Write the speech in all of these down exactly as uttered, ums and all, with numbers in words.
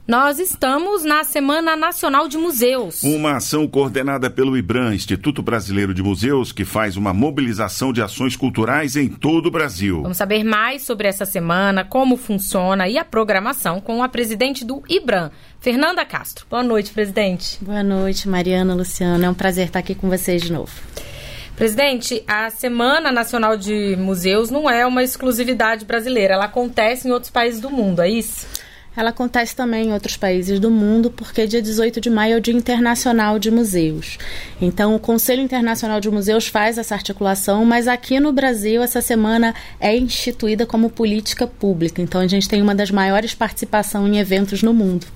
Nós estamos na Semana Nacional de Museus. Uma ação coordenada pelo IBRAM, Instituto Brasileiro de Museus, que faz uma mobilização de ações culturais em todo o Brasil. Vamos saber mais sobre essa semana, como funciona e a programação com a presidente do IBRAM, Fernanda Castro. Boa noite, presidente. Boa noite, Mariana, Luciano. É um prazer estar aqui com vocês de novo. Presidente, a Semana Nacional de Museus não é uma exclusividade brasileira. Ela acontece em outros países do mundo, é isso? Ela acontece também em outros países do mundo, porque dia dezoito de maio é o Dia Internacional de Museus. Então, o Conselho Internacional de Museus faz essa articulação, mas aqui no Brasil essa semana é instituída como política pública. Então, a gente tem uma das maiores participações em eventos no mundo.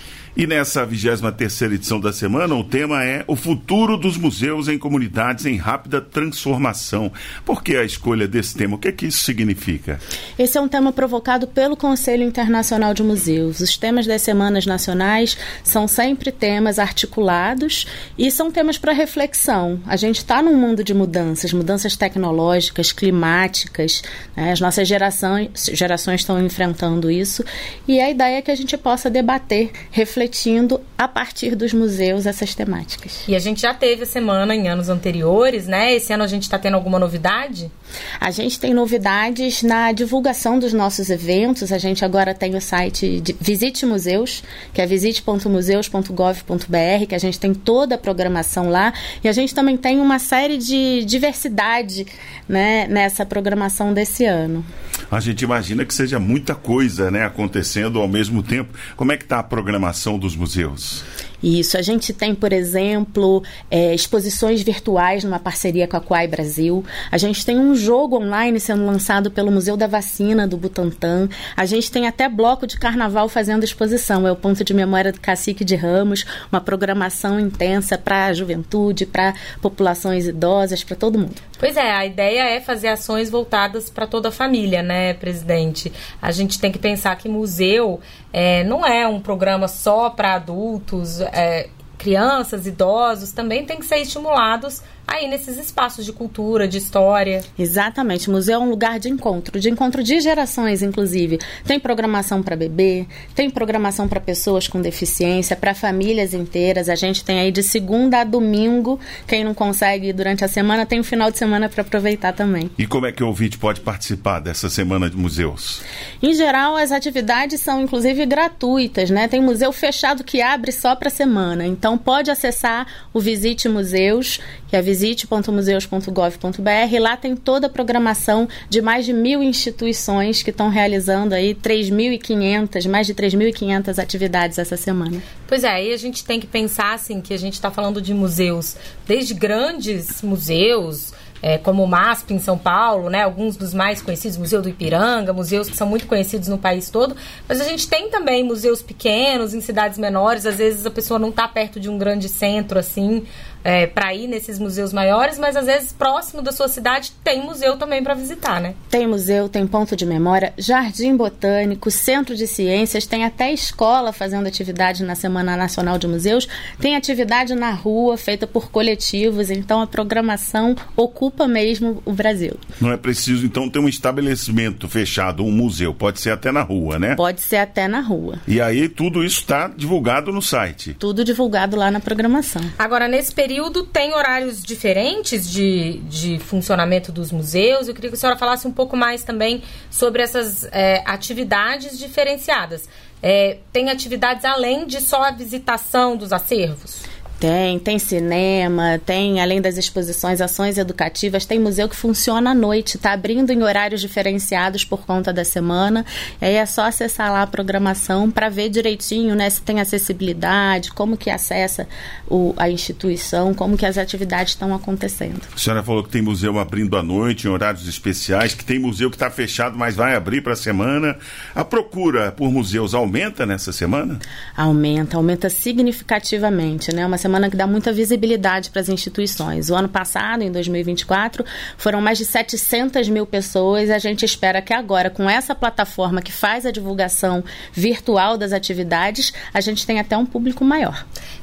E nessa vigésima terceira edição da semana, o tema é o futuro dos museus em comunidades em rápida transformação. Por que a escolha desse tema? O que é que isso significa? Esse é um tema provocado pelo Conselho Internacional de Museus. Os temas das semanas nacionais são sempre temas articulados e são temas para reflexão. A gente está num mundo de mudanças, mudanças tecnológicas, climáticas, né? As nossas gerações, gerações estão enfrentando isso e a ideia é que a gente possa debater, refletir, refletindo a partir dos museus essas temáticas. E a gente já teve a semana em anos anteriores, né? Esse ano a gente está tendo alguma novidade? A gente tem novidades na divulgação dos nossos eventos. A gente agora tem o site de Visite Museus, que é visite ponto museus ponto gov ponto br, que a gente tem toda a programação lá. E a gente também tem uma série de diversidade, né, nessa programação desse ano. A gente imagina que seja muita coisa, né, acontecendo ao mesmo tempo. Como é que está a programação dos museus? Isso, a gente tem, por exemplo, é, exposições virtuais numa parceria com a Quai Brasil. A gente tem um jogo online sendo lançado pelo Museu da Vacina do Butantã. A gente tem até bloco de carnaval fazendo exposição. É o Ponto de Memória do Cacique de Ramos, uma programação intensa para a juventude, para populações idosas, para todo mundo. Pois é, a ideia é fazer ações voltadas para toda a família, né, presidente? A gente tem que pensar que museu é, não é um programa só para adultos, é, crianças, idosos, também tem que ser estimulados aí nesses espaços de cultura, de história. Exatamente, o museu é um lugar de encontro, de encontro de gerações, inclusive. Tem programação para bebê, tem programação para pessoas com deficiência, para famílias inteiras. A gente tem aí de segunda a domingo, quem não consegue ir durante a semana, tem um final de semana para aproveitar também. E como é que o ouvinte pode participar dessa Semana de Museus? Em geral, as atividades são, inclusive, gratuitas, né? Tem museu fechado que abre só para a semana, então pode acessar o Visite Museus, que é visite ponto museus ponto gov ponto br. Lá tem toda a programação de mais de mil instituições que estão realizando aí três mil e quinhentas, mais de três mil e quinhentas atividades essa semana. Pois é, aí a gente tem que pensar assim, que a gente está falando de museus, desde grandes museus, É, como o MASP em São Paulo, né, alguns dos mais conhecidos, Museu do Ipiranga, museus que são muito conhecidos no país todo, mas a gente tem também museus pequenos, em cidades menores, às vezes a pessoa não está perto de um grande centro, assim, é, para ir nesses museus maiores, mas às vezes próximo da sua cidade tem museu também para visitar, né? Tem museu, tem ponto de memória, jardim botânico, centro de ciências, tem até escola fazendo atividade na Semana Nacional de Museus, tem atividade na rua feita por coletivos, então a programação ocupa mesmo o Brasil. Não é preciso, então, ter um estabelecimento fechado, um museu, pode ser até na rua, né? Pode ser até na rua. E aí tudo isso está divulgado no site? Tudo divulgado lá na programação. Agora, nesse período, tem horários diferentes de, de funcionamento dos museus. Eu queria que a senhora falasse um pouco mais também sobre essas é, atividades diferenciadas. É, tem atividades além de só a visitação dos acervos? Tem, tem cinema, tem, além das exposições, ações educativas, tem museu que funciona à noite, está abrindo em horários diferenciados por conta da semana, e aí é só acessar lá a programação para ver direitinho, né, se tem acessibilidade, como que acessa o, a instituição, como que as atividades estão acontecendo. A senhora falou que tem museu abrindo à noite, em horários especiais, que tem museu que está fechado, mas vai abrir para a semana. A procura por museus aumenta nessa semana? Aumenta, aumenta significativamente, né, uma semana semana que dá muita visibilidade para as instituições. O ano passado, em dois mil e vinte e quatro, foram mais de setecentas mil pessoas e a gente espera que agora, com essa plataforma que faz a divulgação virtual das atividades, a gente tenha até um público maior.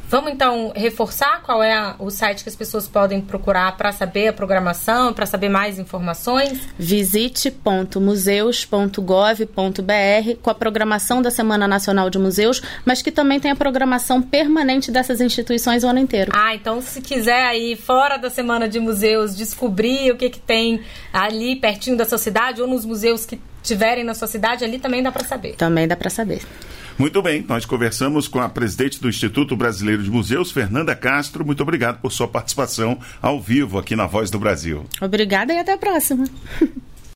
Vamos então reforçar qual é a, o site que as pessoas podem procurar para saber a programação, para saber mais informações? visite ponto museus ponto gov ponto br com a programação da Semana Nacional de Museus, mas que também tem a programação permanente dessas instituições o ano inteiro. Ah, então se quiser aí, fora da Semana de Museus, descobrir o que, que tem ali pertinho da sua cidade ou nos museus que tiverem na sua cidade, ali também dá para saber. Também dá para saber. Muito bem, nós conversamos com a presidente do Instituto Brasileiro de Museus, Fernanda Castro. Muito obrigado por sua participação ao vivo aqui na Voz do Brasil. Obrigada e até a próxima.